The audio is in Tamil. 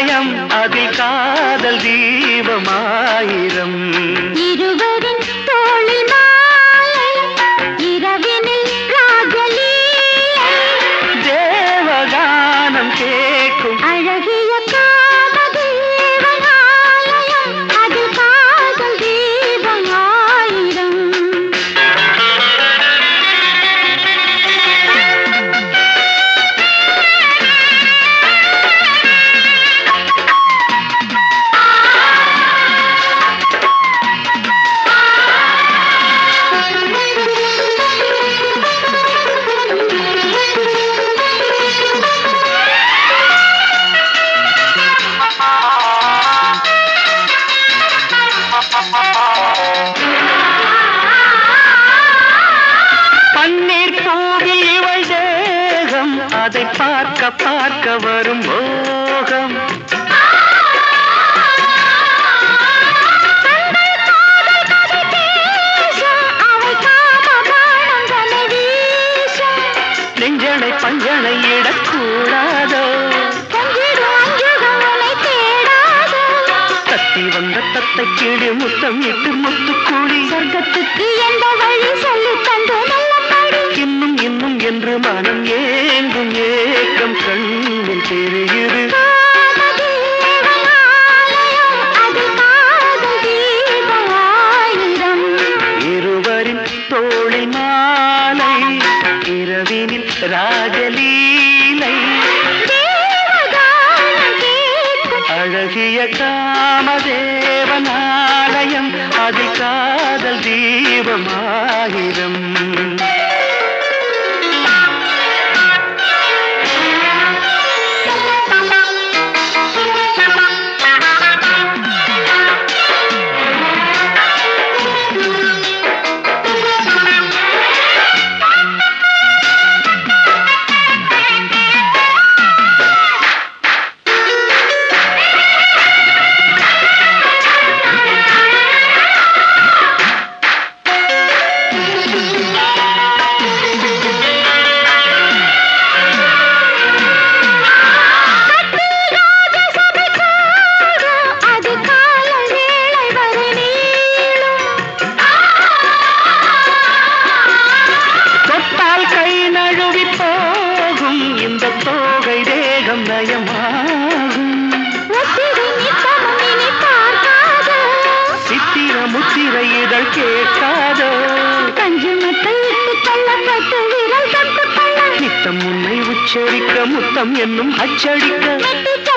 ஆலயம் அதில் காதல் தீபமாயிரம் இருவரின் தோளில் மாலை இரவினில் ராஜலீலை தேவகானம் கேட்கும் அழகிய காமதேவன் ஆலயம் அதில் காதல் தீபம் ஆயிரம் பன்னீர் பூவில் இவள் தேகம் அதை பார்க்க பார்க்க வரும் மோகம் நெஞ்சனை பஞ்சனை இடக்கூடாதோ தத்தி வந்த தத்தை கீழே முத்தம் இட்டு முத்துக்கூடி சொர்க்கத்துக்கு எந்த வழி சொல்லி தந்து நல்லபடி இன்னும் இன்னும் என்று மனம் ஏங்கும் ஏக்கம் கண்ணில் தெரியுது காமதேவன் ஆலயம் அதில் காதல் தீபம் ஆயிரம் இருவரின் தோளில் மாலை இரவினில் ராஜலீலை தேவகானம் கேட்கும் அழகிய காமதேவனாலயம் அதில் காதல் தீபமாயிரம் தோகை தேகம் நயமாகும் சித்திர முத்திர இதழ் கேட்காதோ நித்தம் உன்னை உச்சரிக்க முத்தம் என்னும் அச்சடிக்க